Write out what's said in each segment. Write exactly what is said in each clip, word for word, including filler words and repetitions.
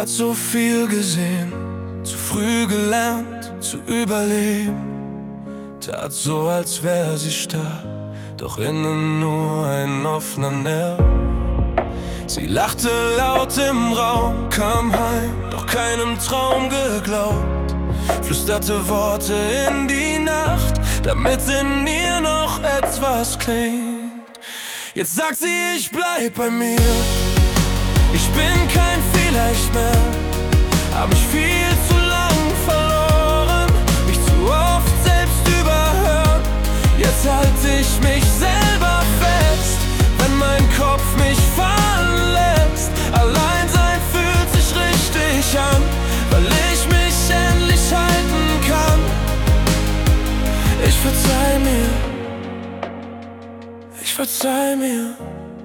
hat so viel gesehen, zu früh gelernt zu überleben. Tat so, als wär sie stark, doch innen nur ein offener Nerv. Sie lachte laut im Raum, kam heim, doch keinem Traum geglaubt. Flüsterte Worte in die Nacht, damit in ihr noch etwas klingt. Jetzt sagt sie, ich bleib bei mir. Ich bin kein Vielleicht mehr, hab mich viel zu lang verloren, mich zu oft selbst überhört. Jetzt halte ich mich selber fest, wenn mein Kopf mich fallen lässt. Allein sein fühlt sich richtig an, weil ich mich endlich halten kann. Ich verzeih mir, ich verzeih mir.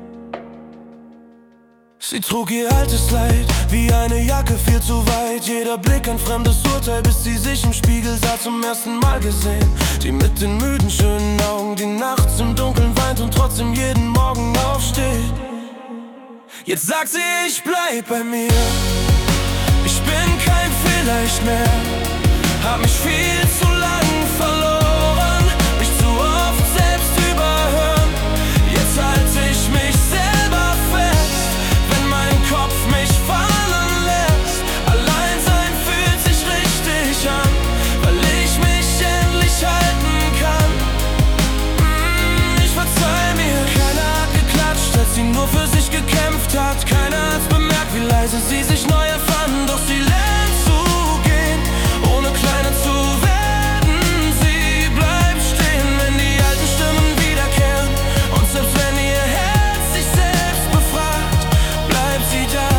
Sie trug ihr altes Leid wie eine Jacke viel zu weit. Jeder Blick ein fremdes Urteil, bis sie sich im Spiegel sah, zum ersten Mal gesehen. Die mit den müden, schönen Augen, die nachts im Dunkeln weint und trotzdem jeden Morgen aufsteht. Jetzt sagt sie, ich bleib bei mir. Ich bin kein Vielleicht mehr, hab mich viel zu lang verloren, mich zu oft selbst überhören. Jetzt halte ich mich selber fest, wenn mein Kopf mich fallen lässt. Allein sein fühlt sich richtig an, weil ich mich endlich halten kann. mm, Ich verzeih mir. Keiner hat geklatscht, als sie nur für sich gekämpft hat. Keiner hat's bemerkt, wie leise sie sich neu erfand. Doch sie lernt zu gehen, ohne kleiner zu werden. Sie bleibt stehen, wenn die alten Stimmen wiederkehren. Und selbst wenn ihr Herz sich selbst befragt, bleibt sie da,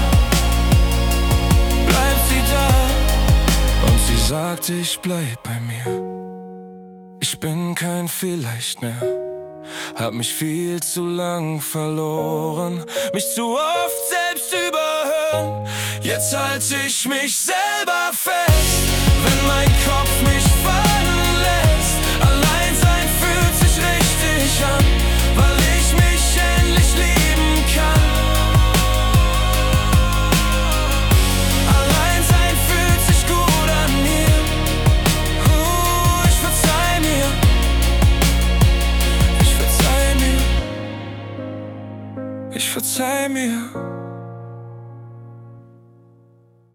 bleibt sie da. Und sie sagt, ich bleib bei mir. Ich bin kein Vielleicht mehr, hab mich viel zu lang verloren, mich zu oft selbst überhören. Jetzt halte ich mich selber fest, wenn mein Kopf mich fallen lässt. Allein sein fühlt sich richtig an, weil ich mich endlich lieben kann. Allein sein fühlt sich gut an mir. uh, Ich verzeih mir, ich verzeih mir, ich verzeih mir.